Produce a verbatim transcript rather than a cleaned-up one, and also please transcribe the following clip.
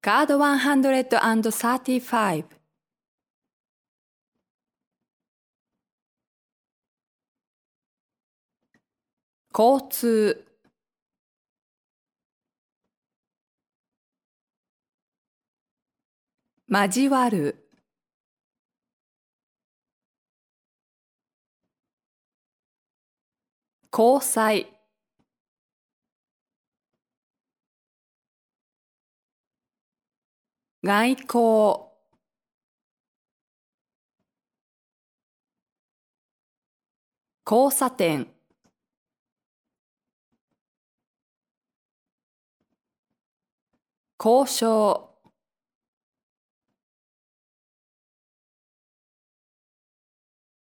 カードひゃくさんじゅうご。交通。交わる。交際。外交。交差点。交渉。